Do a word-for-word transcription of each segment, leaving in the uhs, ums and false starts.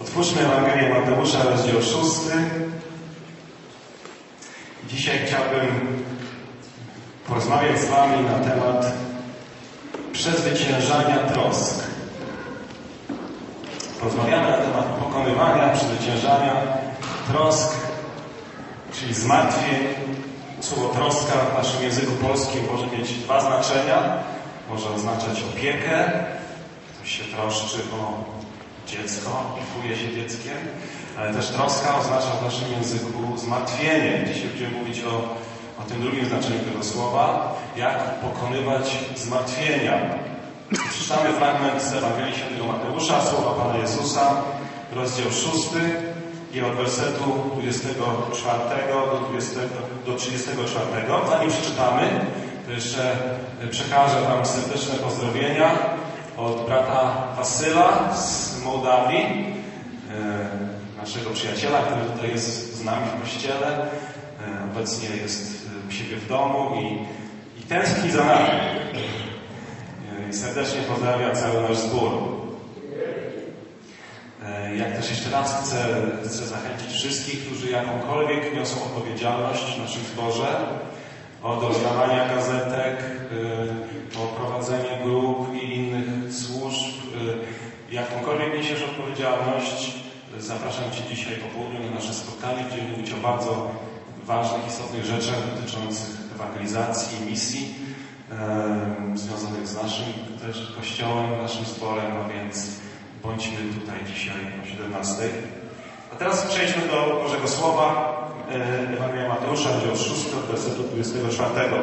Otwórzmy Ewangelię Mateusza, rozdział szósty. Dzisiaj chciałbym porozmawiać z Wami na temat przezwyciężania trosk. Porozmawiamy na temat pokonywania, przezwyciężania trosk, czyli zmartwień. Słowo troska w naszym języku polskim może mieć dwa znaczenia. Może oznaczać opiekę. Ktoś się troszczy o dziecko, opiekuje się dzieckiem. Ale też troska oznacza w naszym języku zmartwienie. Dzisiaj będziemy mówić o, o tym drugim znaczeniu tego słowa. Jak pokonywać zmartwienia. Przeczytamy fragment z Ewangelii Świętego Mateusza, słowa Pana Jezusa, rozdział szósty i od wersetu dwudziestego czwartego do, dwudziestego, do trzydziestego czwartego. Zanim przeczytamy, to jeszcze przekażę Wam serdeczne pozdrowienia od brata Wasyla z Mołdawii, naszego przyjaciela, który tutaj jest z nami w kościele. Obecnie jest u siebie w domu i, i tęskni za nami. I serdecznie pozdrawia cały nasz zbór. Jak też jeszcze raz chcę, chcę zachęcić wszystkich, którzy jakąkolwiek niosą odpowiedzialność w naszym zborze, od rozdawania gazetek, o prowadzenie grup i innych służb. Jakąkolwiek niesiesz odpowiedzialność, zapraszam Cię dzisiaj po południu na nasze spotkanie, gdzie będziemy mówić o bardzo ważnych, istotnych rzeczach dotyczących ewangelizacji i misji, e, związanych z naszym też kościołem, naszym zborem, a więc bądźmy tutaj dzisiaj o siedemnastej. A teraz przejdźmy do Bożego Słowa. Ewangelia Mateusza, rozdział szósty, od wersetu dwudziestego czwartego.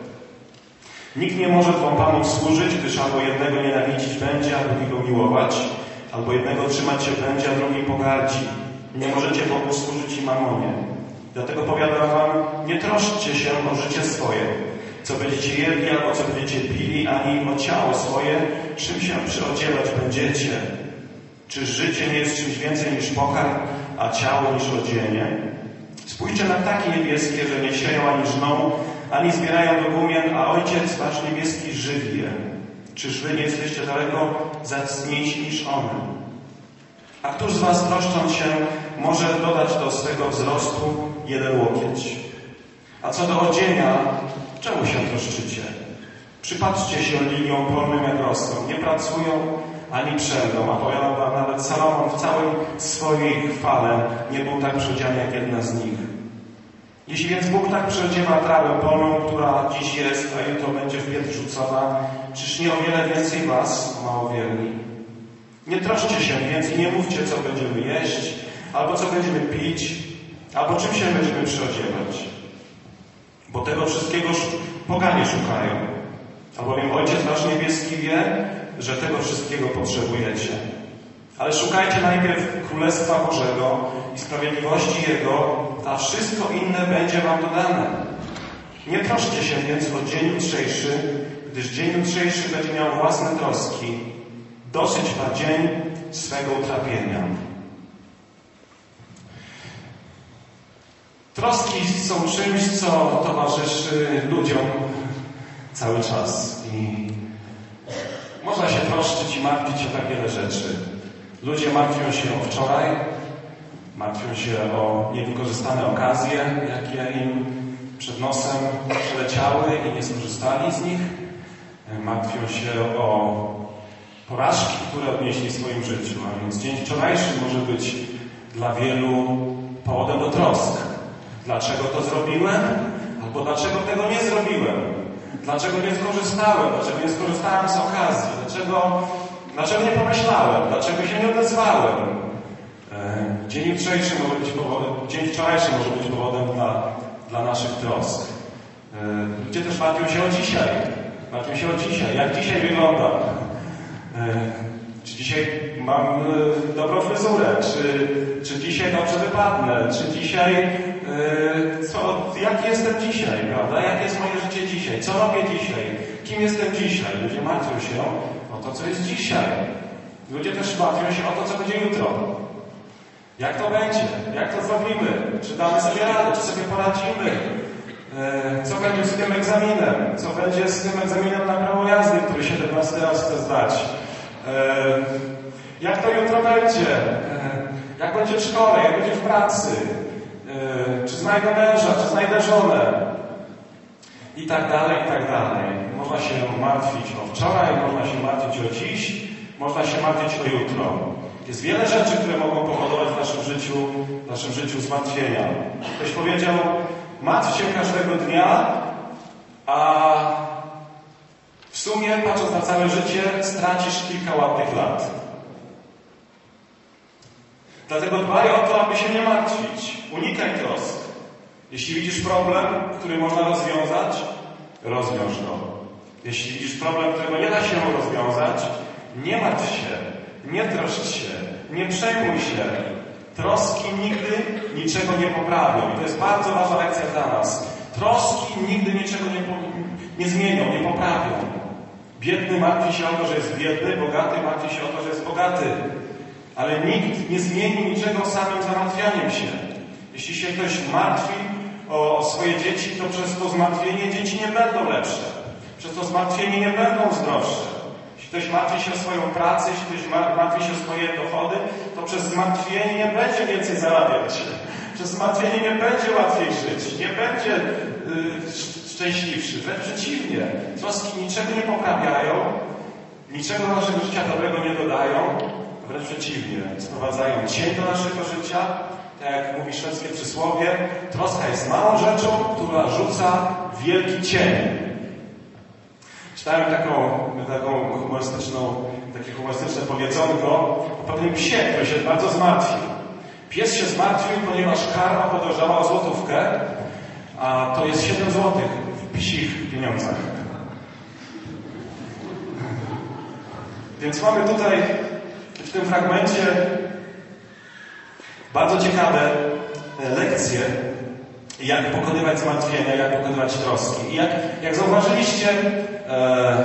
Nikt nie może dwom panom służyć, gdyż albo jednego nienawidzić będzie, a drugiego miłować, albo jednego trzymać się będzie, a drugi pogardzi. Nie możecie Bogu służyć i mamonie. Dlatego powiadam wam, nie troszczcie się o życie swoje, co będziecie jedli, albo co będziecie pili, ani o ciało swoje, czym się przyodziewać będziecie. Czy życie nie jest czymś więcej niż pokarm, a ciało niż odzienie? Spójrzcie na ptaki niebieskie, że nie sieją ani żną, ani zbierają do gumien, a Ojciec Wasz niebieski żywi je. Czyż wy nie jesteście daleko zacniejsi niż one? A któż z was, troszcząc się, może dodać do swego wzrostu jeden łokieć? A co do odzienia, czemu się troszczycie? Przypatrzcie się liliom polnym, jak rosną. Nie pracują ani przędą, a powiadam wam, nawet Salomon w całej swojej chwale nie był tak przyodziany jak jedna z nich. Jeśli więc Bóg tak przyodziewa trawę polną, która dziś jest, a jutro będzie w piec rzucona, czyż nie o wiele więcej was, małowierni? Nie troszcie się więc i nie mówcie, co będziemy jeść, albo co będziemy pić, albo czym się będziemy przyodziewać. Bo tego wszystkiego poganie szukają. Albowiem Ojciec Wasz niebieski wie, że tego wszystkiego potrzebujecie. Ale szukajcie najpierw Królestwa Bożego i sprawiedliwości Jego, a wszystko inne będzie wam dodane. Nie troszcie się więc o dzień jutrzejszy, gdyż dzień jutrzejszy będzie miał własne troski. Dosyć ma dzień swego utrapienia. Troski są czymś, co towarzyszy ludziom cały czas. I można się troszczyć i martwić o tak wiele rzeczy. Ludzie martwią się o wczoraj, martwią się o niewykorzystane okazje, jakie im przed nosem przeleciały i nie skorzystali z nich. Martwią się o porażki, które odnieśli w swoim życiu. A więc dzień wczorajszy może być dla wielu powodem do trosk. Dlaczego to zrobiłem? Albo dlaczego tego nie zrobiłem? Dlaczego nie skorzystałem? Dlaczego nie skorzystałem z okazji? Dlaczego, dlaczego nie pomyślałem? Dlaczego się nie odezwałem? Dzień jutrzejszy może być powodem, dzień wczorajszy może być powodem dla, dla naszych trosk. Ludzie też martwią się o dzisiaj. Martwią się o dzisiaj. Jak dzisiaj wygląda? Czy dzisiaj mam dobrą fryzurę? Czy, czy dzisiaj dobrze wypadnę? Czy dzisiaj... Co, jak jestem dzisiaj, prawda? Jakie jest moje życie dzisiaj? Co robię dzisiaj? Kim jestem dzisiaj? Ludzie martwią się o to, co jest dzisiaj. Ludzie też martwią się o to, co będzie jutro. Jak to będzie? Jak to zrobimy? Czy damy sobie radę? Czy sobie poradzimy? Co będzie z tym egzaminem? Co będzie z tym egzaminem na prawo jazdy, który siedemnasty raz chcę zdać? Jak to jutro będzie? będzie w szkole, jak będzie w pracy, yy, czy znajdę męża, czy znajdę żonę. I tak dalej, i tak dalej. Można się martwić o wczoraj, można się martwić o dziś, można się martwić o jutro. Jest wiele rzeczy, które mogą powodować w naszym życiu, w naszym życiu zmartwienia. Ktoś powiedział, martw się każdego dnia, a w sumie, patrząc na całe życie, stracisz kilka ładnych lat. Dlatego dbaj o to, aby się nie martwić. Unikaj trosk. Jeśli widzisz problem, który można rozwiązać, rozwiąż go. Jeśli widzisz problem, którego nie da się rozwiązać, nie martw się, nie troszcz się, nie przejmuj się. Troski nigdy niczego nie poprawią. I to jest bardzo ważna lekcja dla nas. Troski nigdy niczego nie, nie zmienią, nie poprawią. Biedny martwi się o to, że jest biedny, bogaty martwi się o to, że jest bogaty. Ale nikt nie zmieni niczego samym zamartwianiem się. Jeśli się ktoś martwi o swoje dzieci, to przez to zmartwienie dzieci nie będą lepsze. Przez to zmartwienie nie będą zdrowsze. Jeśli ktoś martwi się o swoją pracę, jeśli ktoś martwi się o swoje dochody, to przez zmartwienie nie będzie więcej zarabiać. Przez zmartwienie nie będzie łatwiej żyć. Nie będzie yy, szczęśliwszy. Wręcz przeciwnie. Troski niczego nie poprawiają, niczego do naszego życia dobrego nie dodają. Wręcz przeciwnie. Sprowadzają cień do naszego życia. Tak jak mówi szwedzkie przysłowie, troska jest małą rzeczą, która rzuca wielki cień. Czytałem taką, taką humorystyczną, takie humorystyczne powiedzonko o pewnym psie, który się bardzo zmartwił. Pies się zmartwił, ponieważ karma podrożała o złotówkę, a to jest siedem złotych w psich pieniądzach. Więc mamy tutaj w tym fragmencie bardzo ciekawe lekcje, jak pokonywać zmartwienia, jak pokonywać troski. I jak, jak zauważyliście, e,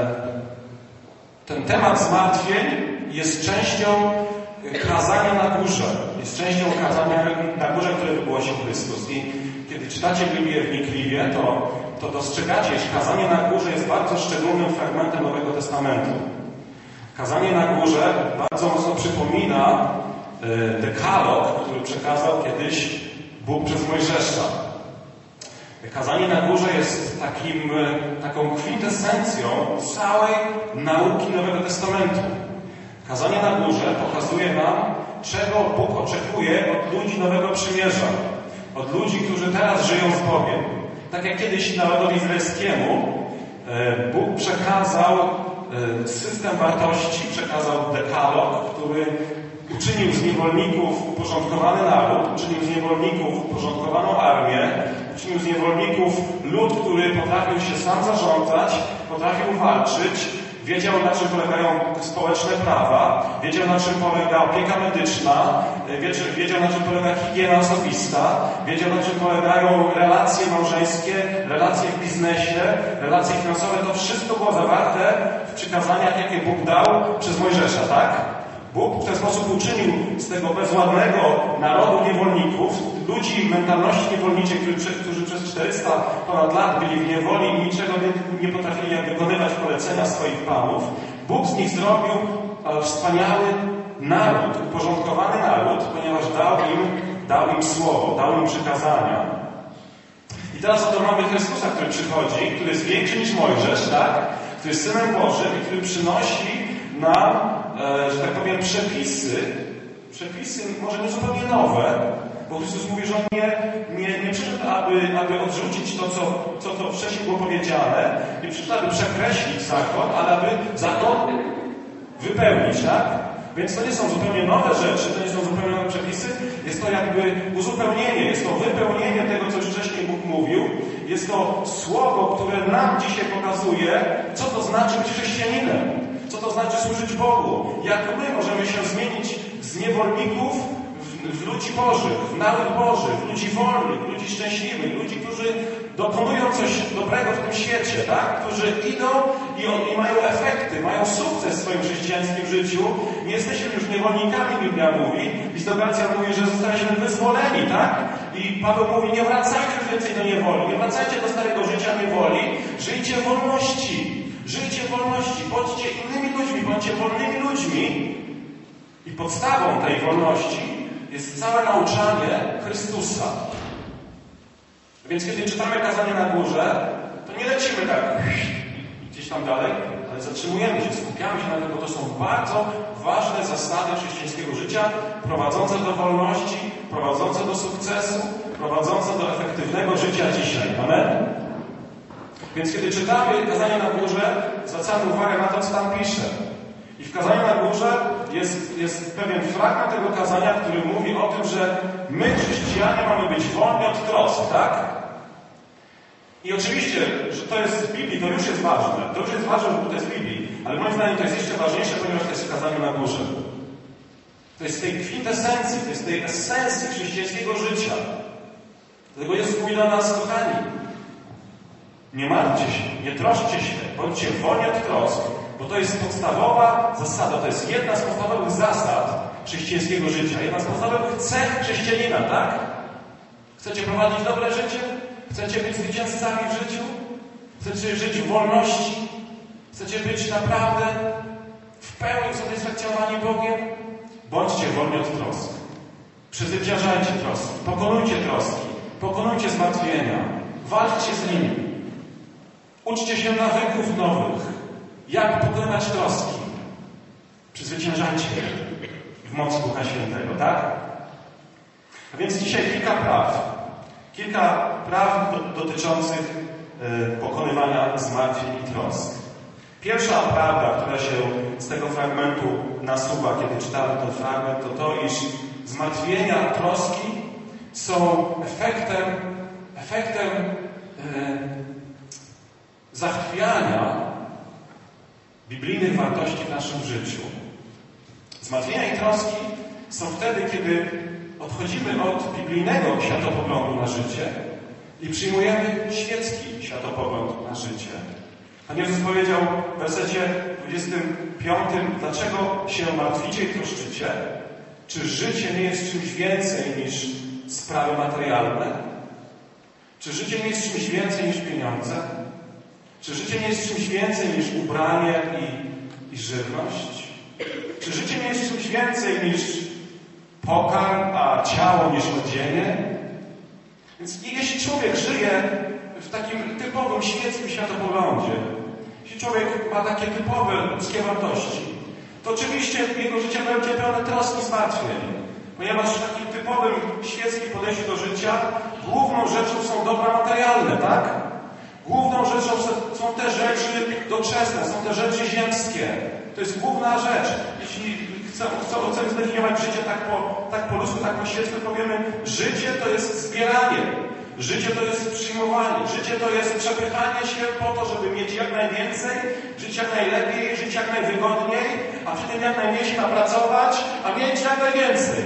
ten temat zmartwień jest częścią kazania na górze. Jest częścią kazania na górze, które wygłosił Chrystus. I kiedy czytacie Biblię wnikliwie, to, to dostrzegacie, że kazanie na górze jest bardzo szczególnym fragmentem Nowego Testamentu. Kazanie na górze bardzo mocno przypomina dekalog, który przekazał kiedyś Bóg przez Mojżesza. Kazanie na górze jest takim, taką kwintesencją całej nauki Nowego Testamentu. Kazanie na górze pokazuje nam, czego Bóg oczekuje od ludzi Nowego Przymierza. Od ludzi, którzy teraz żyją z Bogiem. Tak jak kiedyś narodowi izraelskiemu Bóg przekazał system wartości, przekazał dekalog, który uczynił z niewolników uporządkowany naród, uczynił z niewolników uporządkowaną armię, uczynił z niewolników lud, który potrafił się sam zarządzać, potrafił walczyć, wiedział, na czym polegają społeczne prawa, wiedział, na czym polega opieka medyczna, wiedział, na czym polega higiena osobista, wiedział, na czym polegają relacje małżeńskie, relacje w biznesie, relacje finansowe. To wszystko było zawarte w przykazaniach, jakie Bóg dał przez Mojżesza, tak? Bóg w ten sposób uczynił z tego bezładnego narodu niewolników, ludzi mentalności niewolniczej, którzy, którzy przez czterysta ponad lat byli w niewoli i niczego nie, nie potrafili jak wykonywać polecenia swoich panów. Bóg z nich zrobił e, wspaniały naród, uporządkowany naród, ponieważ dał im, dał im słowo, dał im przykazania. I teraz oto mamy Chrystusa, który przychodzi, który jest większy niż Mojżesz, tak? Który jest Synem Bożym i który przynosi nam, e, że tak powiem, przepisy, przepisy może nie zupełnie nowe, bo Chrystus mówi, że On nie, nie, nie przyszedł, aby, aby odrzucić to, co, co to wcześniej było powiedziane, nie przyszedł, aby przekreślić zakon, ale aby zakon wypełnić, tak? Więc to nie są zupełnie nowe rzeczy, to nie są zupełnie nowe przepisy, jest to jakby uzupełnienie, jest to wypełnienie tego, co już wcześniej Bóg mówił, jest to słowo, które nam dzisiaj pokazuje, co to znaczy być chrześcijaninem. Co to znaczy służyć Bogu? Jak my możemy się zmienić z niewolników w, w ludzi Bożych, w naród Boży, w ludzi wolnych, ludzi szczęśliwych, ludzi, którzy dokonują coś dobrego w tym świecie, tak? Którzy idą i, i mają efekty, mają sukces w swoim chrześcijańskim życiu. Nie jesteśmy już niewolnikami, Biblia mówi. List do Galacjan mówi, że zostaliśmy wyzwoleni, tak? I Paweł mówi, nie wracajcie już więcej do niewoli, nie wracajcie do starego życia niewoli, żyjcie w wolności. Żyjcie w wolności, bądźcie innymi ludźmi, bądźcie wolnymi ludźmi. I podstawą tej wolności jest całe nauczanie Chrystusa. Więc kiedy czytamy kazanie na górze, to nie lecimy tak gdzieś tam dalej, ale zatrzymujemy się, skupiamy się na tym, bo to są bardzo ważne zasady chrześcijańskiego życia, prowadzące do wolności, prowadzące do sukcesu, prowadzące do efektywnego życia dzisiaj. Amen? Więc kiedy czytamy kazanie na górze, zwracamy uwagę na to, co tam pisze. I w kazaniu na górze jest, jest pewien fragment tego kazania, który mówi o tym, że my, chrześcijanie, mamy być wolni od trosk, tak? I oczywiście, że to jest w Biblii, to już jest ważne. To już jest ważne, że to jest w Biblii. Ale moim zdaniem to jest jeszcze ważniejsze, ponieważ to jest w kazaniu na górze. To jest tej kwintesencji, to jest tej esencji chrześcijańskiego życia. Dlatego Jezus mówi do nas, kochani, nie martwcie się, nie troszczcie się, bądźcie wolni od trosk, bo to jest podstawowa zasada, to jest jedna z podstawowych zasad chrześcijańskiego życia, jedna z podstawowych cech chrześcijanina, tak? Chcecie prowadzić dobre życie? Chcecie być zwycięzcami w życiu? Chcecie żyć w wolności? Chcecie być naprawdę w pełni usatysfakcjonowani Bogiem? Bądźcie wolni od trosk. Przezwyciężajcie troski, pokonujcie troski, pokonujcie zmartwienia, walczcie z nimi. Uczcie się nawyków nowych, jak pokonywać troski. Przezwyciężajcie je w mocy Ducha Świętego, tak? A więc dzisiaj kilka praw. Kilka praw do, dotyczących y, pokonywania zmartwień i trosk. Pierwsza prawda, która się z tego fragmentu nasuwa, kiedy czytamy ten fragment, to to, iż zmartwienia, troski są efektem, efektem y, zachwiania biblijnych wartości w naszym życiu. Zmartwienia i troski są wtedy, kiedy odchodzimy od biblijnego światopoglądu na życie i przyjmujemy świecki światopogląd na życie. Pan Jezus powiedział w wersecie dwudziestym piątym, dlaczego się martwicie i troszczycie? Czy życie nie jest czymś więcej niż sprawy materialne? Czy życie nie jest czymś więcej niż pieniądze? Czy życie nie jest czymś więcej niż ubranie i, i żywność? Czy życie nie jest czymś więcej niż pokarm, a ciało niż odzienie? Więc jeśli człowiek żyje w takim typowym świeckim światopoglądzie, jeśli człowiek ma takie typowe ludzkie wartości, to oczywiście jego życie będzie pełne troski i zmartwień. Ponieważ w takim typowym świeckim podejściu do życia główną rzeczą są dobra materialne, tak? Główną rzeczą są te rzeczy doczesne, są te rzeczy ziemskie. To jest główna rzecz. Jeśli chcemy zdefiniować życie tak po, tak po ludzku, tak po świecku, powiemy, życie to jest zbieranie. Życie to jest przyjmowanie. Życie to jest przepychanie się po to, żeby mieć jak najwięcej, żyć jak najlepiej, żyć jak najwygodniej, a przy tym jak najmniej się napracować, a mieć jak najwięcej.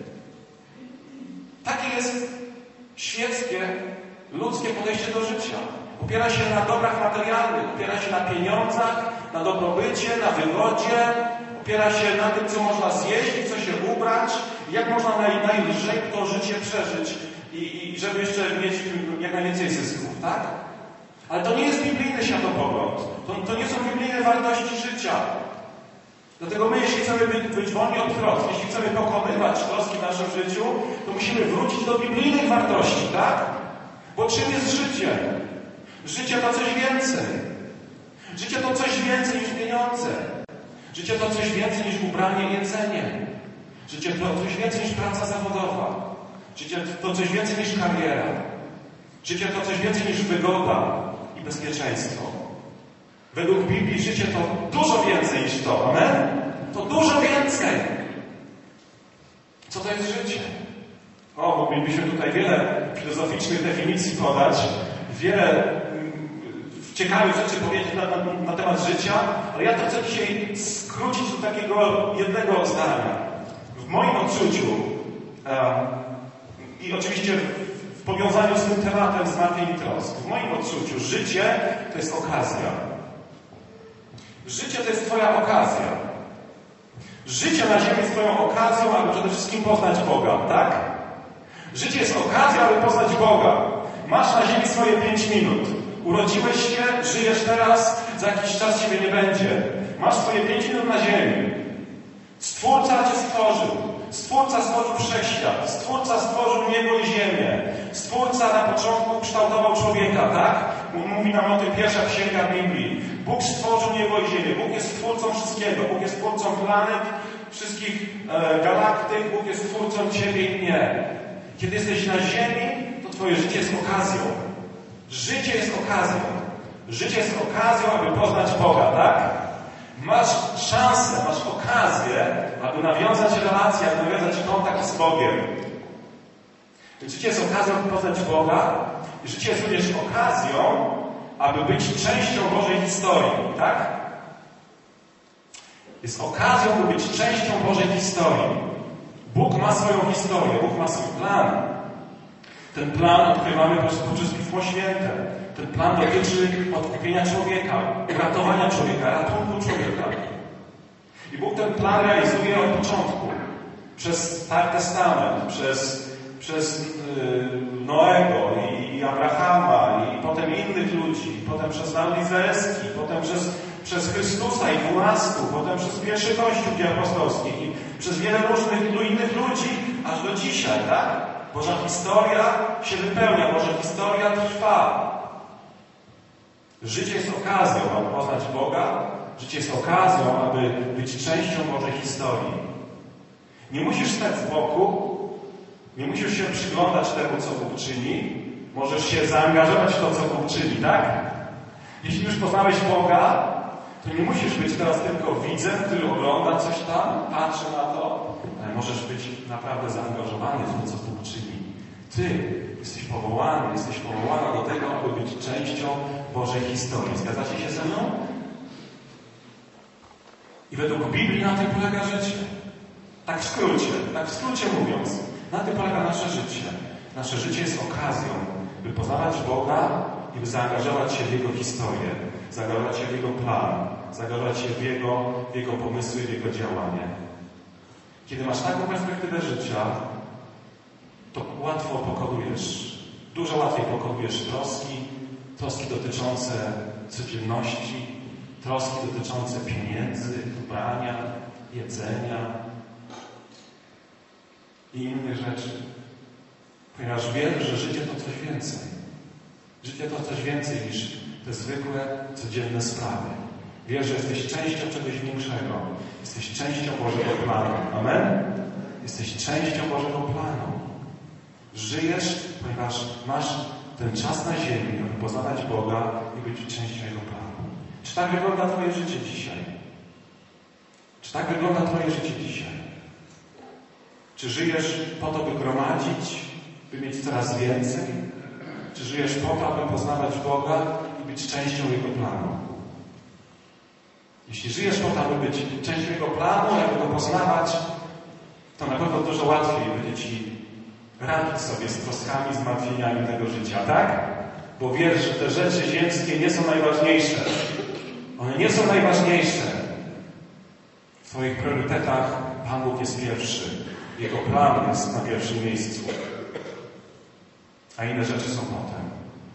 Takie jest świeckie, ludzkie podejście do życia. Opiera się na dobrach materialnych, opiera się na pieniądzach, na dobrobycie, na wygodzie, opiera się na tym, co można zjeść i co się ubrać, jak można naj, najlżej to życie przeżyć i, i żeby jeszcze mieć jak najwięcej zysków, tak? Ale to nie jest biblijny światopogląd. To, to nie są biblijne wartości życia. Dlatego my, jeśli chcemy być, być wolni od trosk, jeśli chcemy pokonywać troski w naszym życiu, to musimy wrócić do biblijnych wartości, tak? Bo czym jest życie? Życie to coś więcej. Życie to coś więcej niż pieniądze. Życie to coś więcej niż ubranie i jedzenie. Życie to coś więcej niż praca zawodowa. Życie to coś więcej niż kariera. Życie to coś więcej niż wygoda i bezpieczeństwo. Według Biblii życie to dużo więcej niż to. Amen? To dużo więcej. Co to jest życie? O, moglibyśmy tutaj wiele filozoficznych definicji podać, wiele ciekawych rzeczy powiedzieć na, na, na temat życia, ale ja to chcę dzisiaj skrócić do takiego jednego zdania. W moim odczuciu e, i oczywiście w, w powiązaniu z tym tematem zmartwień i trosk, w moim odczuciu życie to jest okazja. Życie to jest Twoja okazja. Życie na ziemi jest Twoją okazją, aby przede wszystkim poznać Boga, tak? Życie jest okazją, aby poznać Boga. Masz na ziemi swoje pięć minut. Urodziłeś się, żyjesz teraz, za jakiś czas Ciebie nie będzie. Masz swoje pięć minut na ziemi. Stwórca Cię stworzył. Stwórca stworzył wszechświat. Stwórca stworzył niebo i ziemię. Stwórca na początku kształtował człowieka, tak? Mówi nam o tym pierwsza księga Biblii. Bóg stworzył niebo i ziemię. Bóg jest twórcą wszystkiego. Bóg jest twórcą planet, wszystkich e, galaktyk. Bóg jest twórcą ciebie i mnie. Kiedy jesteś na ziemi, to twoje życie jest okazją. Życie jest okazją. Życie jest okazją, aby poznać Boga, tak? Masz szansę, masz okazję, aby nawiązać relację, aby nawiązać kontakt z Bogiem. Życie jest okazją, aby poznać Boga i życie jest również okazją, aby być częścią Bożej historii, tak? Jest okazją, by być częścią Bożej historii. Bóg ma swoją historię, Bóg ma swój plan. Ten plan odkrywamy poprzez Pismo Święte. Ten plan dotyczy odkupienia człowieka, uratowania człowieka, ratunku człowieka. I Bóg ten plan realizuje od początku. Przez Stary Testament, przez, przez yy, Noego i, i Abrahama, i potem innych ludzi, i potem przez naród izraelski, potem przez, przez Chrystusa i dwunastu, potem przez pierwszy Kościół dzieł apostolski i przez wiele różnych innych ludzi, aż do dzisiaj, tak? Boża historia się wypełnia, Boża historia trwa. Życie jest okazją, aby poznać Boga. Życie jest okazją, aby być częścią Bożej historii. Nie musisz stać z boku, nie musisz się przyglądać temu, co Bóg czyni. Możesz się zaangażować w to, co Bóg czyni, tak? Jeśli już poznałeś Boga, to nie musisz być teraz tylko widzem, który ogląda coś tam, patrzy na to, ale możesz być naprawdę zaangażowany w to, co Bóg czyni. Ty jesteś powołany, jesteś powołana do tego, aby być częścią Bożej historii. Zgadzacie się ze mną? I według Biblii na tym polega życie. Tak w skrócie, tak w skrócie mówiąc, na tym polega nasze życie. Nasze życie jest okazją, by poznawać Boga i by zaangażować się w Jego historię, zaangażować się w Jego plan, zaangażować się w Jego, w Jego pomysły, w Jego działanie. Kiedy masz taką perspektywę życia, to łatwo pokonujesz, dużo łatwiej pokonujesz troski, troski dotyczące codzienności, troski dotyczące pieniędzy, ubrania, jedzenia i innych rzeczy. Ponieważ wiesz, że życie to coś więcej. Życie to coś więcej niż te zwykłe, codzienne sprawy. Wiesz, że jesteś częścią czegoś większego. Jesteś częścią Bożego planu. Amen? Jesteś częścią Bożego planu. Żyjesz, ponieważ masz ten czas na ziemi, aby poznawać Boga i być częścią Jego planu. Czy tak wygląda Twoje życie dzisiaj? Czy tak wygląda Twoje życie dzisiaj? Czy żyjesz po to, by gromadzić, by mieć coraz więcej? Czy żyjesz po to, aby poznawać Boga i być częścią Jego planu? Jeśli żyjesz po to, aby być częścią Jego planu, aby Go poznawać, to na pewno dużo łatwiej będzie Ci radzić sobie z troskami, zmartwieniami tego życia, tak? Bo wiesz, że te rzeczy ziemskie nie są najważniejsze. One nie są najważniejsze. W Twoich priorytetach Pan Bóg jest pierwszy. Jego plan jest na pierwszym miejscu. A inne rzeczy są potem.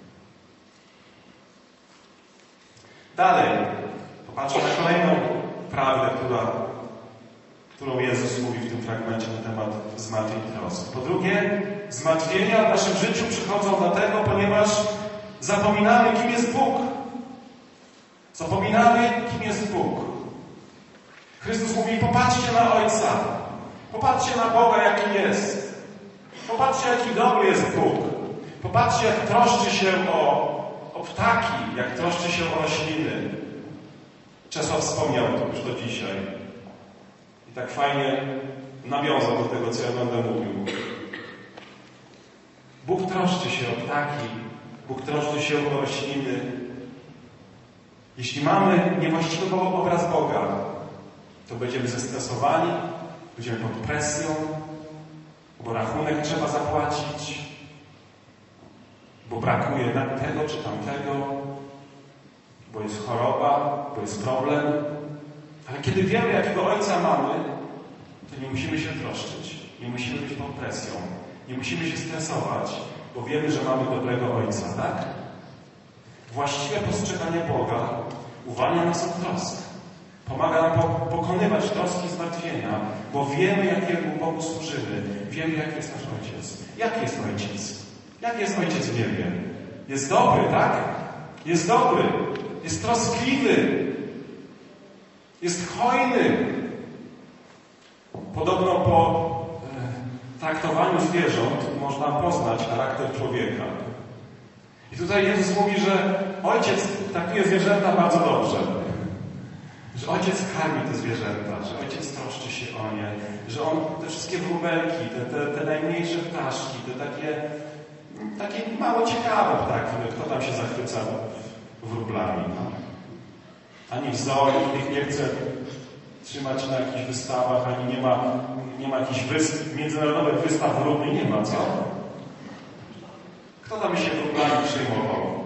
Dalej. Popatrzmy na kolejną prawdę, która, którą Jezus mówi w tym fragmencie na temat zmartwień i trosk. Po drugie, zmartwienia w naszym życiu przychodzą dlatego, ponieważ zapominamy, kim jest Bóg. Zapominamy, kim jest Bóg. Chrystus mówi, popatrzcie na Ojca. Popatrzcie na Boga, jaki jest. Popatrzcie, jaki dobry jest Bóg. Popatrzcie, jak troszczy się o, o ptaki, jak troszczy się o rośliny. Czesław wspomniał to już do dzisiaj. I tak fajnie nawiązał do tego, co ja będę mówił. Bóg troszczy się o ptaki. Bóg troszczy się o rośliny. Jeśli mamy niewłaściwy obraz Boga, to będziemy zestresowani, będziemy pod presją, bo rachunek trzeba zapłacić, bo brakuje tego czy tamtego, bo jest choroba, bo jest problem. Ale kiedy wiemy, jakiego Ojca mamy, to nie musimy się troszczyć, nie musimy być pod presją, nie musimy się stresować, bo wiemy, że mamy dobrego Ojca, tak? Właściwe postrzeganie Boga uwalnia nas od trosk. Pomaga nam po, pokonywać troski i zmartwienia, bo wiemy, jakiemu Bogu służymy. Wiemy, jaki jest nasz Ojciec. Jaki jest Ojciec? Jaki jest Ojciec w niebie? Jest dobry, tak? Jest dobry. Jest troskliwy. Jest hojny. Podobno po e, traktowaniu zwierząt można poznać charakter człowieka. I tutaj Jezus mówi, że Ojciec traktuje zwierzęta bardzo dobrze. Że Ojciec karmi te zwierzęta, że Ojciec troszczy się o nie, że On te wszystkie wróbelki, te, te, te najmniejsze ptaszki, te takie, takie mało ciekawe ptaki, kto tam się zachwyca wróblami. No? Ani w zoo ich nie chce trzymać na jakichś wystawach, ani nie ma, nie ma jakichś wysp, międzynarodowych wystaw wróbli, nie ma, co? Kto tam się wróblami przejmował?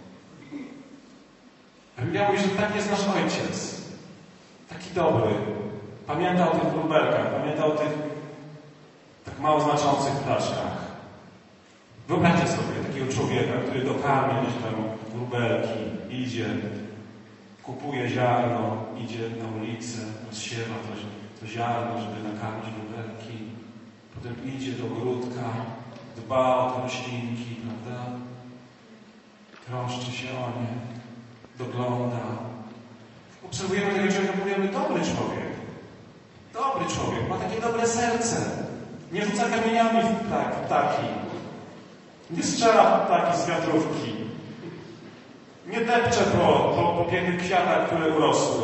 Biblia mówi, że tak jest nasz Ojciec. Taki dobry. Pamięta o tych wróbelkach, pamięta o tych tak mało znaczących ptaszkach. Wyobraźcie sobie takiego człowieka, który dokarmia gdzieś tam wróbelki, idzie, kupuje ziarno, idzie na ulicę, rozsiewa to, to ziarno, żeby nakarmić wróbelki. Potem idzie do ogródka, dba o te roślinki, prawda? Troszczy się o nie, dogląda. Obserwujemy tego człowieka, powiemy, dobry człowiek. Dobry człowiek, ma takie dobre serce. Nie rzuca kamieniami w ptaki. Nie strzela ptaki z wiatrówki. Nie depcze po, po, po pięknych kwiatach, które urosły.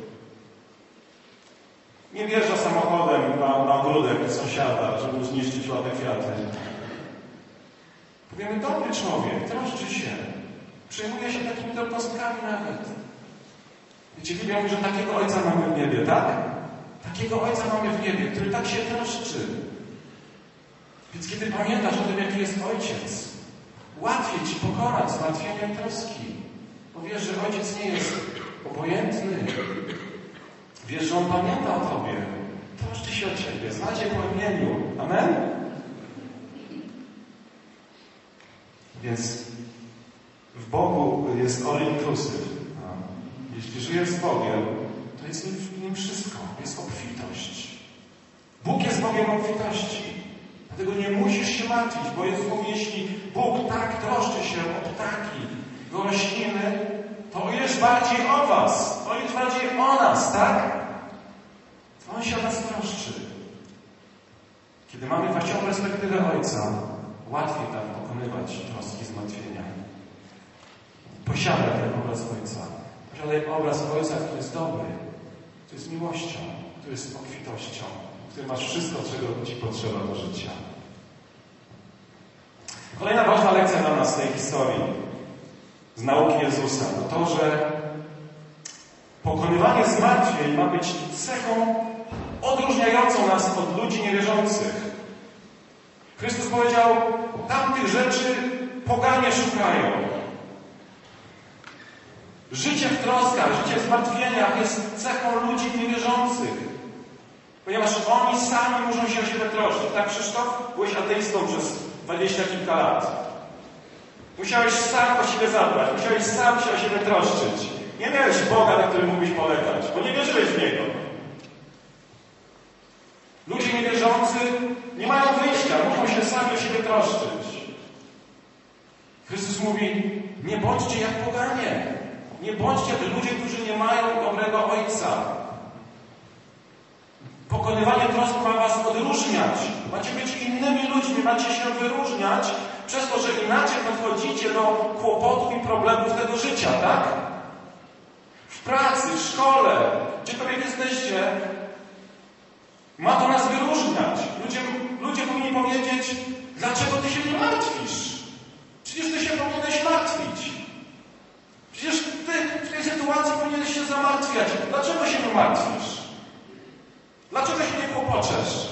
Nie wjeżdża samochodem na, na ogródek sąsiada, żeby zniszczyć ładne kwiaty. Powiemy, dobry człowiek, troszczy się. Przejmuje się takimi drobnostkami nawet. Wiecie, Biblia mówi, że takiego Ojca mamy w niebie, tak? Takiego Ojca mamy w niebie, który tak się troszczy. Więc kiedy pamiętasz o tym, jaki jest Ojciec, łatwiej Ci pokonać zmartwienia i troski. Bo wiesz, że Ojciec nie jest obojętny. Wiesz, że On pamięta o Tobie. Troszczy się o Ciebie, zna Cię po imieniu. Amen? Więc w Bogu jest all inclusive. Jeśli żyjesz z Bogiem, to jest w Nim wszystko. Jest obfitość. Bóg jest Bogiem obfitości. Dlatego nie musisz się martwić, bo Jezus mówi, jeśli Bóg tak troszczy się o ptaki, o rośliny, to On jest bardziej o was. On jest bardziej o nas, tak? On się o nas troszczy. Kiedy mamy właściwą perspektywę Ojca, łatwiej nam pokonywać troski, zmartwienia. Posiadaj ten obraz Ojca. Posiadaj obraz Ojca, który jest dobry, który jest miłością, który jest obfitością, który masz wszystko, czego Ci potrzeba do życia. Kolejna ważna lekcja dla nas z tej historii, z nauki Jezusa, to to, że pokonywanie zmartwień ma być cechą odróżniającą nas od ludzi niewierzących. Chrystus powiedział, tamtych rzeczy poganie szukają. Życie w troskach, życie w zmartwieniach jest cechą ludzi niewierzących. Ponieważ oni sami muszą się o siebie troszczyć. Tak, Krzysztof? Byłeś ateistą przez dwadzieścia kilka lat. Musiałeś sam o siebie zadbać. Musiałeś sam się o siebie troszczyć. Nie miałeś Boga, na którym mógłbyś polegać, bo nie wierzyłeś w Niego. Ludzie niewierzący nie mają wyjścia. Muszą się sami o siebie troszczyć. Chrystus mówi, nie bądźcie jak poganie. Nie bądźcie jak ludzie, którzy nie mają dobrego Ojca. Pokonywanie trosk ma was odróżniać. Macie być innymi ludźmi, macie się wyróżniać przez to, że inaczej podchodzicie do kłopotów i problemów tego życia, tak? W pracy, w szkole, gdziekolwiek jesteście, ma to nas wyróżniać. Ludzie, ludzie powinni powiedzieć, dlaczego ty się nie martwisz? Przecież ty się powinieneś martwić. Przecież ty w tej sytuacji powinieneś się zamartwiać. Dlaczego się nie martwisz? Dlaczego się nie kłopoczesz?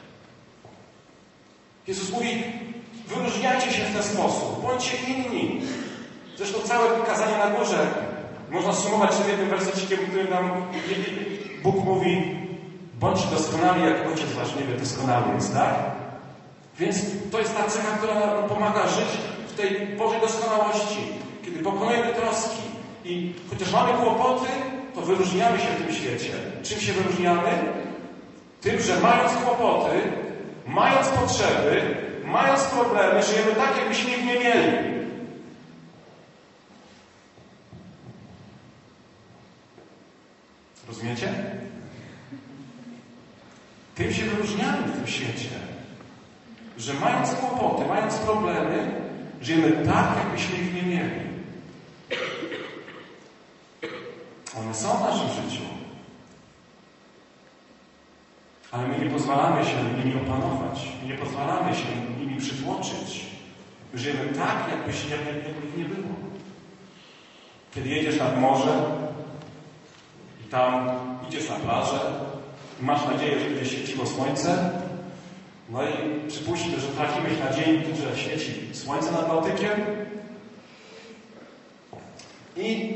Jezus mówi, wyróżniajcie się w ten sposób. Bądźcie inni. Zresztą całe kazanie na górze można sumować tym jednym wersecikiem, w którym nam Bóg mówi, bądźcie doskonali, jak Ojciec wasz w niebie doskonały jest, tak? Więc to jest ta cecha, która nam pomaga żyć w tej Bożej doskonałości. Kiedy pokonujemy troski i chociaż mamy kłopoty, to wyróżniamy się w tym świecie. Czym się wyróżniamy? Tym, że mając kłopoty, mając potrzeby, mając problemy, żyjemy tak, jakbyśmy ich nie mieli. Rozumiecie? Tym się wyróżniamy w tym świecie, że mając kłopoty, mając problemy, żyjemy tak, jakbyśmy ich nie mieli. One są w naszym życiu. Ale my nie pozwalamy się nimi opanować. My nie pozwalamy się nimi przytłoczyć. My żyjemy tak, jakby ich nie było. Kiedy jedziesz nad morze i tam idziesz na plażę i masz nadzieję, że będzie świeciło słońce, no i przypuśćmy, że trafimy na dzień, że świeci słońce nad Bałtykiem i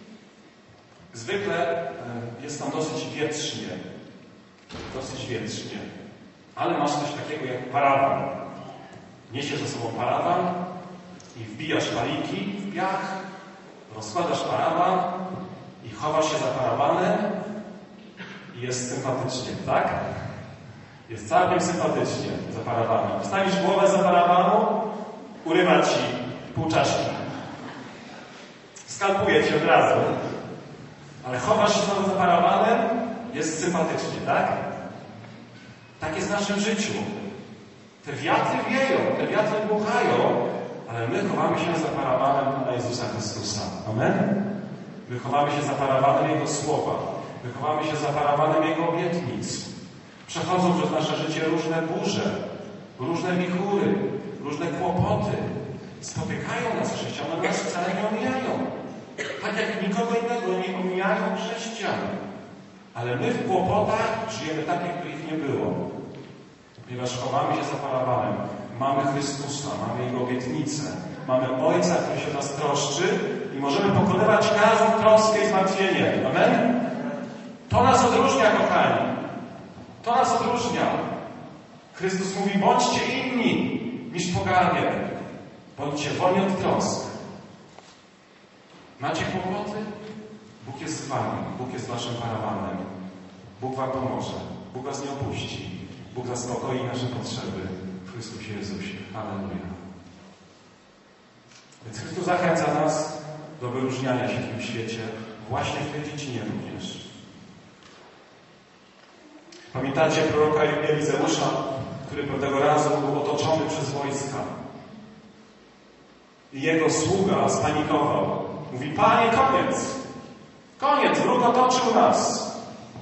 zwykle jest tam dosyć wietrznie. Dosyć wietrznie. Ale masz coś takiego jak parawan. Niesiesz ze sobą parawan i wbijasz paliki w piach, rozkładasz parawan i chowasz się za parawanem i jest sympatycznie, tak? Jest całkiem sympatycznie za parawanem. Wstawisz głowę za parawanu, urywa ci pół czaszki. Skalpuje cię od razu. Ale chowasz się za parawanem, jest sympatycznie, tak? Tak jest w naszym życiu. Te wiatry wieją, te wiatry dmuchają, ale my chowamy się za parawanem Pana Jezusa Chrystusa. Amen? My chowamy się za parawanem Jego Słowa. My chowamy się za parawanem Jego obietnic. Przechodzą przez nasze życie różne burze, różne wichury, różne kłopoty. Spotykają nas chrześcijan, one nas wcale nie omijają. Tak jak nikogo innego nie omijają chrześcijan. Ale my w kłopotach żyjemy tak, jakby ich nie było. Ponieważ chowamy się za parawanem. Mamy Chrystusa, mamy Jego obietnicę. Mamy Ojca, który się o nas troszczy i możemy pokonywać każdą troskę i zmartwienie. Amen? To nas odróżnia, kochani. To nas odróżnia. Chrystus mówi, bądźcie inni niż poganie. Bądźcie wolni od trosk. Macie kłopoty? Bóg jest z wami. Bóg jest waszym parawanem. Bóg wam pomoże. Bóg was nie opuści. Bóg zaspokoi nasze potrzeby w Chrystusie Jezusie. Alleluja. Więc Chrystus zachęca nas do wyróżniania się w tym świecie właśnie w tej dziedzinie również. Pamiętacie proroka Elizeusza, który pewnego razu był otoczony przez wojska. I jego sługa spanikował. Mówi, Panie, koniec! Koniec! Wróg otoczył nas!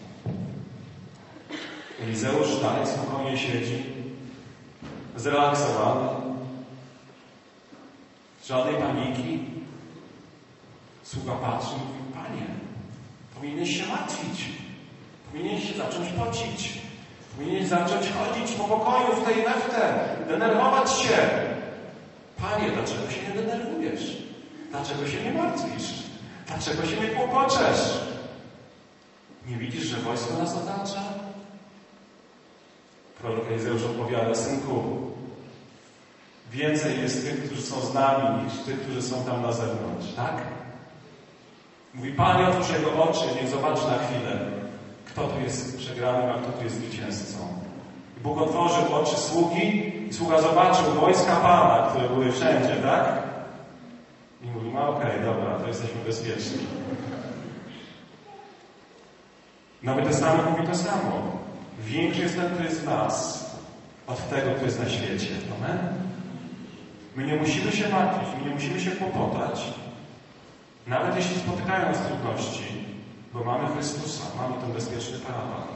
Elizeusz dalej spokojnie siedzi, zrelaksowany. Żadnej paniki. Sługa patrzy i mówi, Panie, powinieneś się martwić. Powinieneś się zacząć pocić. Powinieneś zacząć chodzić po pokoju w tej neftę, denerwować się. Panie, dlaczego się nie denerwujesz? Dlaczego się nie martwisz? Dlaczego się nie kłopoczesz? Nie widzisz, że wojsko nas otacza? Prorok Elizeusz odpowiada, synku, więcej jest tych, którzy są z nami, niż tych, którzy są tam na zewnątrz, tak? Mówi, Panie, otwórz jego oczy, niech zobaczy na chwilę, kto tu jest przegranym, a kto tu jest zwycięzcą. I Bóg otworzył oczy sługi i sługa zobaczył wojska Pana, które były wszędzie, tak? I mówi, no okej, okay, dobra, to jesteśmy bezpieczni. Nowy Testament mówi to samo. Większy jest ten, który jest w nas, od tego, który jest na świecie. Amen? My nie musimy się martwić, my nie musimy się kłopotać, nawet jeśli spotykają nas trudności, bo mamy Chrystusa, mamy ten bezpieczny parawan.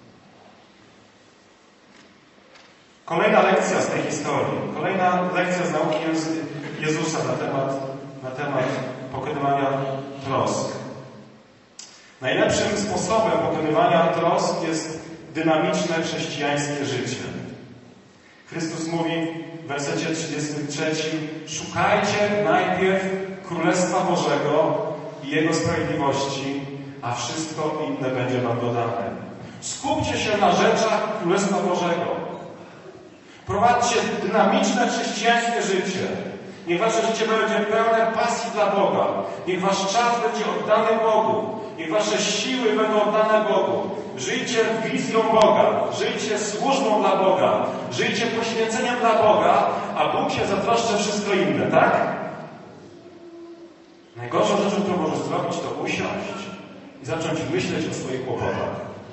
Kolejna lekcja z tej historii, kolejna lekcja z nauki Jezusa na temat, na temat pokonywania trosk. Najlepszym sposobem pokonywania trosk jest dynamiczne chrześcijańskie życie. Chrystus mówi w wersecie trzydziestym trzecim: szukajcie najpierw Królestwa Bożego i Jego sprawiedliwości, a wszystko inne będzie wam dodane. Skupcie się na rzeczach Królestwa Bożego. Prowadźcie dynamiczne chrześcijańskie życie. Niech wasze życie będzie pełne pasji dla Boga. Niech wasz czas będzie oddany Bogu. Niech wasze siły będą oddane Bogu. Żyjcie wizją Boga. Żyjcie służbą dla Boga. Żyjcie poświęceniem dla Boga, a Bóg się zatroszczy o wszystko inne, tak? Najgorszą rzeczą, którą możesz zrobić, to usiąść i zacząć myśleć o swoich kłopotach.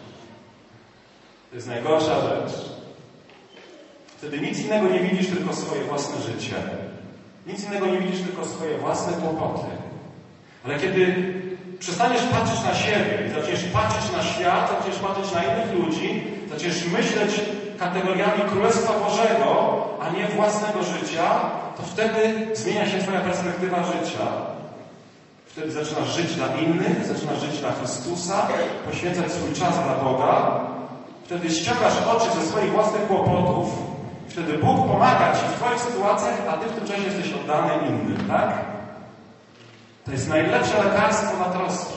To jest najgorsza rzecz. Wtedy nic innego nie widzisz, tylko swoje własne życie. Nic innego nie widzisz, tylko swoje własne kłopoty. Ale kiedy przestaniesz patrzeć na siebie i zaczniesz patrzeć na świat, zaczniesz patrzeć na innych ludzi, zaczniesz myśleć kategoriami Królestwa Bożego, a nie własnego życia, to wtedy zmienia się twoja perspektywa życia. Wtedy zaczynasz żyć dla innych, zaczynasz żyć dla Chrystusa, poświęcać swój czas dla Boga. Wtedy ściągasz oczy ze swoich własnych kłopotów. Wtedy Bóg pomaga ci w twoich sytuacjach, a ty w tym czasie jesteś oddany innym, tak? To jest najlepsze lekarstwo na troski.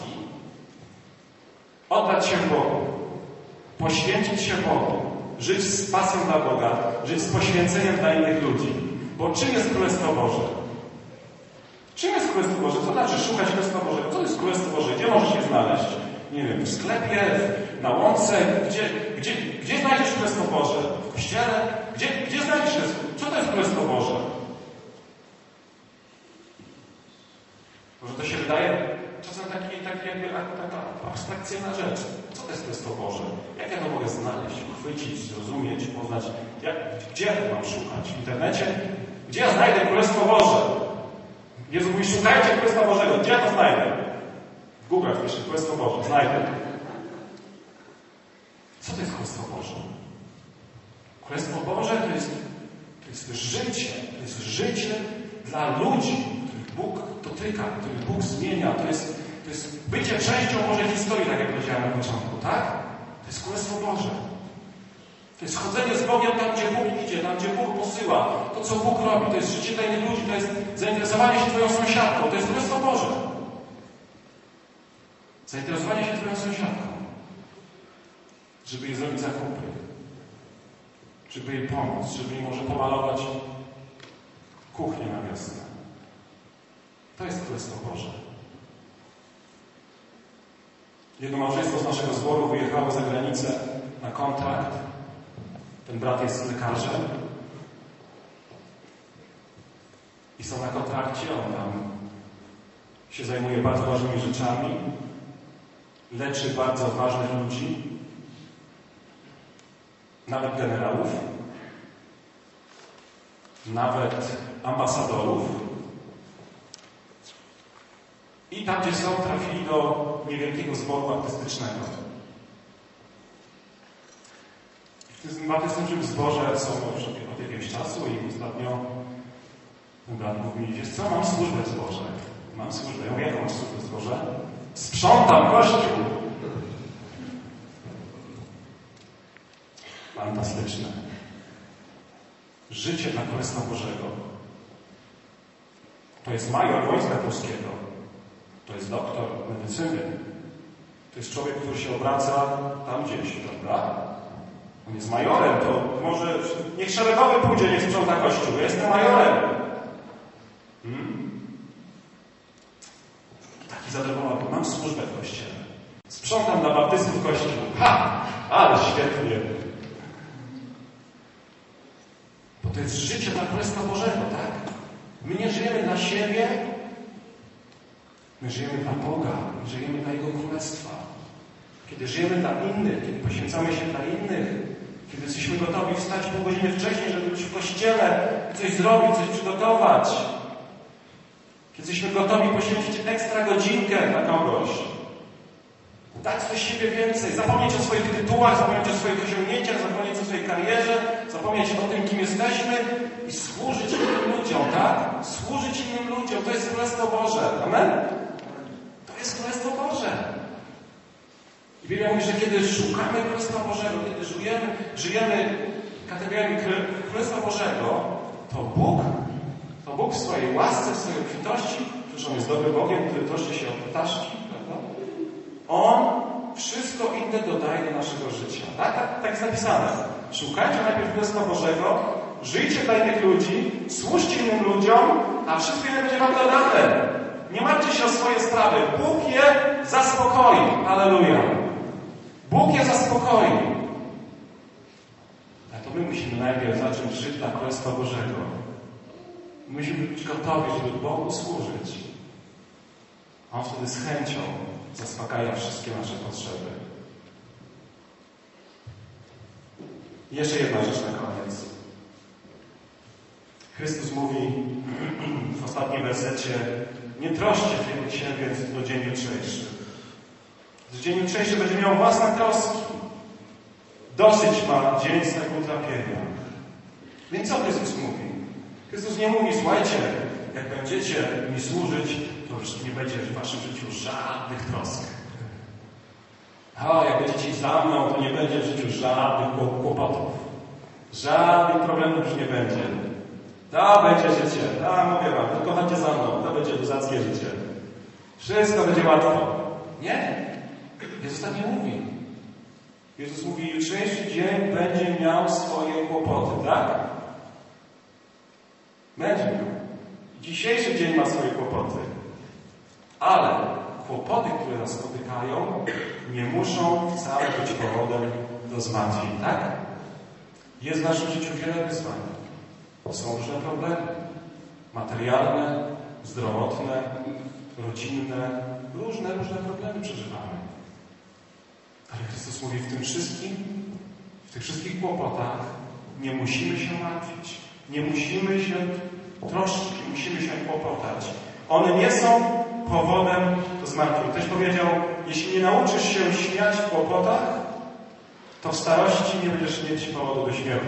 Oddać się Bogu. Poświęcić się Bogu. Żyć z pasją dla Boga. Żyć z poświęceniem dla innych ludzi. Bo czym jest Królestwo Boże? Czym jest Królestwo Boże? Co znaczy szukać Królestwa Bożego? Co jest Królestwo Boże? Gdzie możesz je znaleźć? Nie wiem, w sklepie, na łące? Gdzie, gdzie, gdzie znajdziesz Królestwo Boże? W kościele? Gdzie, gdzie znajdziesz Królestwo? Co to jest Królestwo Boże? Może to się wydaje czasem taki, taki jakby taka abstrakcyjna rzecz. Co to jest Królestwo Boże? Jak ja to mogę znaleźć, uchwycić, zrozumieć, poznać? Jak, gdzie ja to mam szukać? W internecie? Gdzie ja znajdę Królestwo Boże? Jezus mówi, szukajcie Królestwa Bożego. Gdzie ja to znajdę? W Google wpiszę Królestwo Boże. Znajdę. Co to jest Królestwo Boże? Królestwo Boże to jest, to jest życie. To jest życie dla ludzi, których Bóg dotyka, których Bóg zmienia. To jest, to jest bycie częścią Bożej historii, tak jak powiedziałem na początku, tak? To jest Królestwo Boże. To jest chodzenie z Bogiem tam, gdzie Bóg idzie, tam, gdzie Bóg posyła. To, co Bóg robi, to jest życie dla innych ludzi, to jest zainteresowanie się twoją sąsiadką. To jest Królestwo Boże. Zainteresowanie się twoją sąsiadką. Żeby jej zrobić zakupy. Żeby jej pomóc, żeby jej może pomalować kuchnię na wiosnę. To jest Królestwo Boże. Jedno małżeństwo z naszego zboru wyjechało za granicę na kontrakt. Ten brat jest lekarzem. I są na kontrakcie, on tam się zajmuje bardzo ważnymi rzeczami. Leczy bardzo ważnych ludzi. Nawet generałów. Nawet ambasadorów. I tam, gdzie są, trafili do niewielkiego zboru artystycznego. W tym artystycznym zborze są już od jakiegoś czasu i ostatnio brat mówi mi, wiesz co, mam służbę w zborze. Mam służbę. Ja mówię, jaką masz służbę w zborze? Sprzątam kościół. Fantastyczne. Życie dla Królestwa Bożego. To jest major Wojska Polskiego. To jest doktor medycyny. To jest człowiek, który się obraca tam gdzieś, prawda? On jest majorem, to może niech szeregowy pójdzie, niech sprząta kościół. Ja jestem majorem. Hmm? Taki zadowolony. Mam służbę w kościele. Sprzątam dla baptystów kościół. Ha! Ale świetnie. Bo to jest życie dla Królestwa Bożego, tak? My nie żyjemy dla siebie. My żyjemy dla Boga. My żyjemy dla Jego Królestwa. Kiedy żyjemy dla innych, kiedy poświęcamy się dla innych, kiedy jesteśmy gotowi wstać pół godziny wcześniej, żeby być w kościele, coś zrobić, coś przygotować. Kiedy jesteśmy gotowi poświęcić ekstra godzinkę dla kogoś. Dać coś siebie więcej. Zapomnieć o swoich tytułach, zapomnieć o swoich osiągnięciach, zapomnieć o swojej karierze, zapomnieć o tym, kim jesteśmy i służyć innym ludziom, tak? Służyć innym ludziom. To jest Królestwo Boże. Amen? To jest Królestwo Boże. I Biblia mówi, że kiedy szukamy Królestwa Bożego, kiedy żyjemy, żyjemy kategoriami Królestwa Bożego, to Bóg, to Bóg w swojej łasce, w swojej obfitości, przecież On jest dobrym Bogiem, który troszczy się o ptaszki, prawda? On wszystko inne dodaje do naszego życia. Tak, tak, tak jest napisane. Szukajcie najpierw Królestwa Bożego żyjcie dla innych ludzi, służcie innym ludziom, a wszystko inne będzie wam dodane. Nie martwcie się o swoje sprawy. Bóg je zaspokoi. Halleluja. Bóg je zaspokoi. A to my musimy najpierw zacząć żyć dla Królestwa Bożego. Musimy być gotowi, żeby Bogu służyć. A On wtedy z chęcią zaspokaja wszystkie nasze potrzeby. I jeszcze jedna rzecz na koniec. Chrystus mówi w ostatnim wersecie: nie troszcie się więc do dzień jutrzejszy. Dzień jutrzejszy będzie miał własne troski. Dosyć ma dzień swego utrapienia. Więc co Chrystus mówi? Chrystus nie mówi: słuchajcie, jak będziecie mi służyć, to już nie będzie w waszym życiu żadnych trosk. A jak będziecie za mną, to nie będzie w życiu żadnych kłopotów. Żadnych problemów już nie będzie. To będzie życie. A mówię wam, tylko chodźcie za mną. To będzie luzackie życie. Wszystko będzie łatwo. Nie. Jezus tak nie mówi. Jezus mówi: jutrzejszy dzień będzie miał swoje kłopoty, tak? Będzie miał. Dzisiejszy dzień ma swoje kłopoty. Ale kłopoty, które nas spotykają, nie muszą wcale być powodem do zmartwień, tak? Jest w naszym życiu wiele wyzwań. Są różne problemy. Materialne, zdrowotne, rodzinne. Różne, różne problemy przeżywamy. Ale Chrystus mówi: w tym wszystkim, w tych wszystkich kłopotach nie musimy się martwić. Nie musimy się troszczyć, nie musimy się kłopotać. One nie są powodem do zmartwień. Ktoś powiedział: jeśli nie nauczysz się śmiać w kłopotach, to w starości nie będziesz mieć powodu do śmiechu.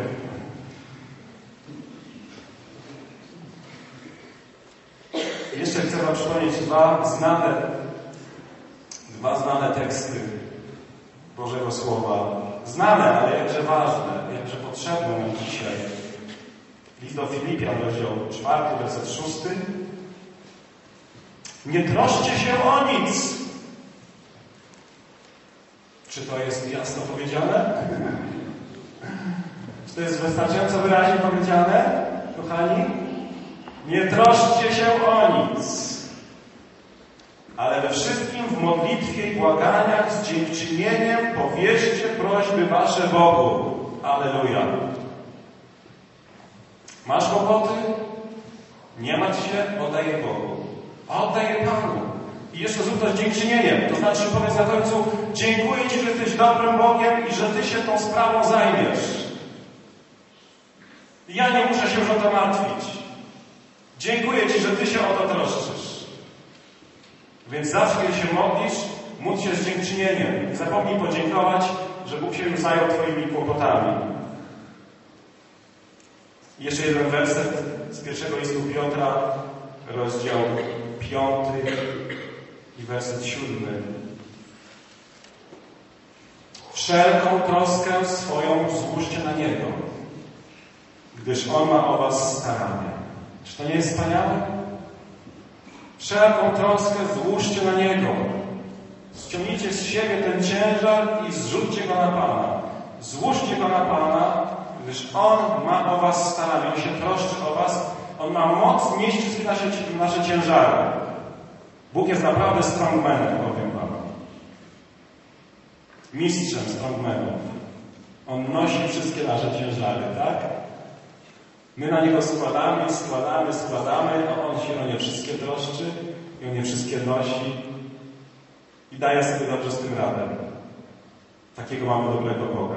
Jeszcze chcę wam przypomnieć dwa znane, dwa znane teksty Bożego Słowa. Znane, ale jakże ważne, jakże potrzebne nam dzisiaj. List do Filipian, rozdział czwarty, werset szósty. Nie troszcie się o nic. Czy to jest jasno powiedziane? Czy to jest wystarczająco wyraźnie powiedziane, kochani? Nie troszcie się o nic, ale we wszystkim w modlitwie i błaganiach z dziękczynieniem powierzcie prośby wasze Bogu. Alleluja. Masz kłopoty? Nie martw się, oddaj je Bogu. Oddaj je Panu. I jeszcze zrób to z dziękczynieniem. To znaczy powiedz na końcu: dziękuję Ci, że jesteś dobrym Bogiem i że Ty się tą sprawą zajmiesz. Ja nie muszę się już o to martwić. Dziękuję Ci, że Ty się o to troszczysz. Więc zawsze, kiedy się modlisz, módl się z dziękczynieniem. Nie zapomnij podziękować, że Bóg się już zajął Twoimi kłopotami. I jeszcze jeden werset z pierwszego listu Piotra, rozdział piąty i werset siódmy. Wszelką troskę swoją złóżcie na Niego, gdyż On ma o was staranie. Czy to nie jest wspaniałe? Wszelką troskę złóżcie na Niego. Ściągnijcie z siebie ten ciężar i zrzućcie go na Pana. Złóżcie go na Pana, gdyż On ma o was staranie. On się troszczy o was. On ma moc nieść wszystkie nasze, nasze ciężary. Bóg jest naprawdę strongmanem, powiem wam. Mistrzem strongmanów. On nosi wszystkie nasze ciężary, tak? My na Niego składamy, składamy, składamy, a On się o nie wszystkie troszczy i On je wszystkie nosi i daje sobie dobrze z tym radę. Takiego mamy dobrego Boga.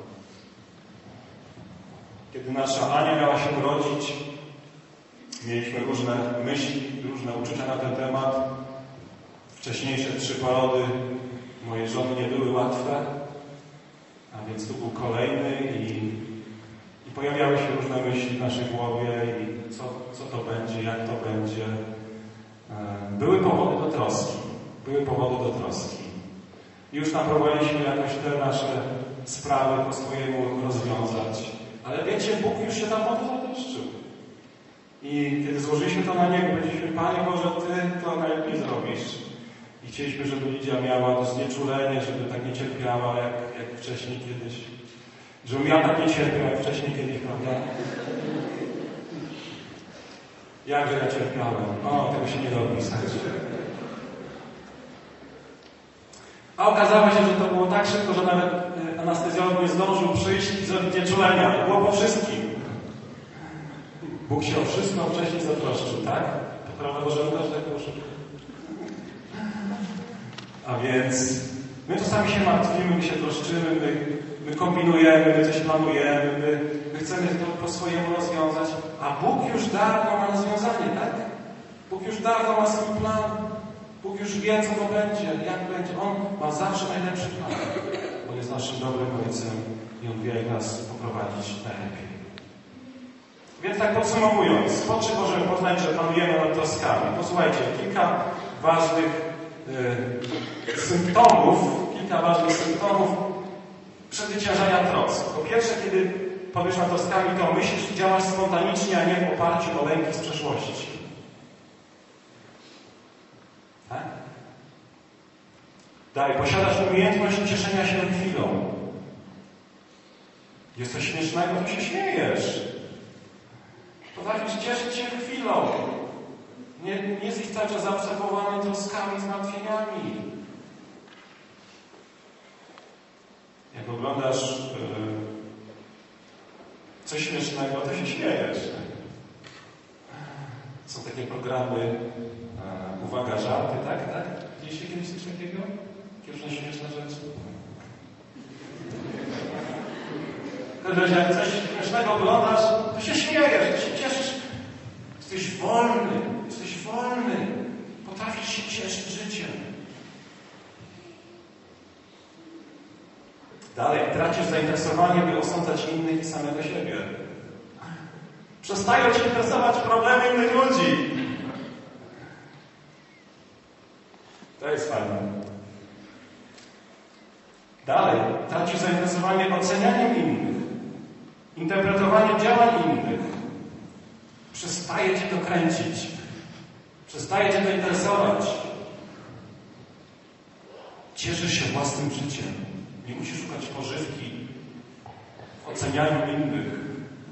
Kiedy nasza Ania miała się urodzić, mieliśmy różne myśli, różne uczucia na ten temat. Wcześniejsze trzy porody mojej żony nie były łatwe, a więc tu był kolejny i, i pojawiały się różne myśli w naszej głowie i co, co to będzie, jak to będzie. Były powody do troski. Były powody do troski. I już próbowaliśmy jakoś te nasze sprawy po swojemu rozwiązać. Ale wiecie, Bóg już się tam o to zatroszczył. I kiedy złożyliśmy to na Niego, powiedzieliśmy: Panie Boże, Ty to najlepiej zrobisz. I chcieliśmy, żeby Lidia miała to znieczulenie, żeby tak nie cierpiała jak, jak wcześniej kiedyś. Żebym ja tak nie cierpiał jak wcześniej kiedyś, prawda? Jak ja cierpiałem. O, tego się nie da opisać. A okazało się, że to było tak szybko, że nawet anestezjolog nie zdążył przyjść i zrobić nieczulenia. Było po wszystkim. Bóg się o wszystko wcześniej zatroszczył, tak? To prawda, Bożenka, że tak było szybko. A więc my czasami się martwimy, my się troszczymy, my, my kombinujemy, my coś planujemy, my, my chcemy to po swojemu rozwiązać, a Bóg już dawno ma rozwiązanie, tak? Bóg już dawno ma swój plan. Bóg już wie, co to będzie, jak będzie. On ma zawsze najlepszy plan. On jest naszym dobrym Ojcem i On wie, jak nas poprowadzić najlepiej. Więc tak podsumowując, po czym możemy poznać, że panujemy nad troskami? Posłuchajcie, kilka ważnych y, symptomów, kilka ważnych symptomów przezwyciężania trosk. Po pierwsze, kiedy panujesz nad troskami, to myślisz i działasz spontanicznie, a nie w oparciu o lęki z przeszłości. Tak? Dalej, posiadasz umiejętność cieszenia się chwilą. Jest coś śmiesznego, to się śmiejesz. Potrafisz cieszyć się chwilą. Nie, nie jesteś cały czas zaobserwowany troskami, zmartwieniami. Jak oglądasz yy, coś śmiesznego, to się śmiejesz. Są takie programy e, uwaga, żarty, tak? tak? Widzieliście kiedyś coś takiego? Jakieś śmieszne rzeczy? Kiedy jak coś śmiesznego oglądasz, to się śmiejesz, to się cieszysz. Jesteś wolny, jesteś wolny. Potrafisz się cieszyć życiem. Dalej, tracisz zainteresowanie, by osądzać innych i samego siebie. Przestają cię interesować problemy innych ludzi. To jest fajne. Dalej, tracisz zainteresowanie ocenianiem innych, interpretowaniem działań innych. Przestaje cię to kręcić. Przestaje cię to interesować. Cieszysz się własnym życiem. Nie musisz szukać pożywki w ocenianiu innych.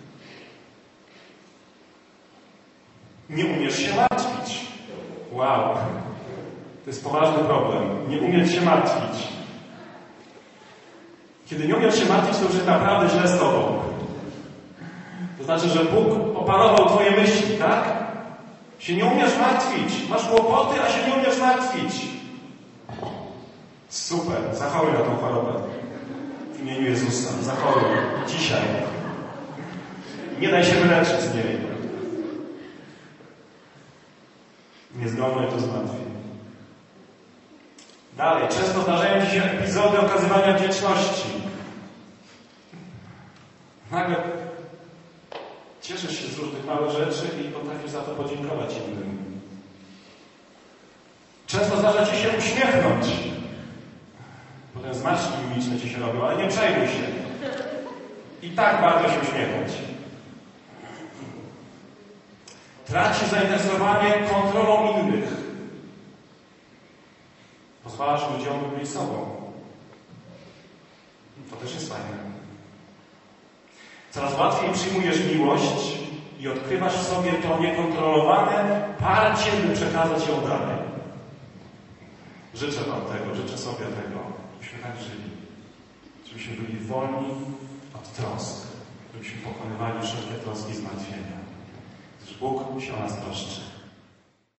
Nie umiesz się martwić. Wow. To jest poważny problem. Nie umieć się martwić. Kiedy nie umiesz się martwić, to już jest naprawdę źle z tobą. To znaczy, że Bóg oparował twoje myśli, tak? Się nie umiesz martwić. Masz kłopoty, a się nie umiesz martwić. Super. Zachoruj na tą chorobę. W imieniu Jezusa. Zachoruj. Dzisiaj. Nie daj się wyleczyć z niej. Niezdolny to zmartwień. Dalej. Często zdarzają ci się epizody okazywania wdzięczności. Nagle cieszysz się z różnych małych rzeczy i potrafisz za to podziękować innym. Często zdarza ci się uśmiechnąć. Potem zmarszczki mimiczne ci się robią, ale nie przejmuj się. I tak warto się uśmiechać. Tracisz zainteresowanie kontrolą innych. Pozwalasz ludziom, by byli sobą. To też jest fajne. Coraz łatwiej przyjmujesz miłość i odkrywasz w sobie to niekontrolowane parcie, by przekazać ją dalej. Życzę wam tego, życzę sobie tego, żebyśmy tak żyli. Żebyśmy byli wolni od trosk. Żebyśmy pokonywali wszelkie troski i zmartwienia. Gdyż Bóg się o nas troszczy.